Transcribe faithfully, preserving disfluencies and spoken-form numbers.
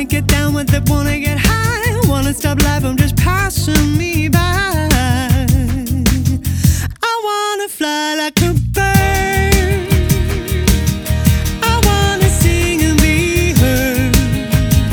wanna get down with it, wanna get high, wanna stop life from just passing me by. I wanna fly like a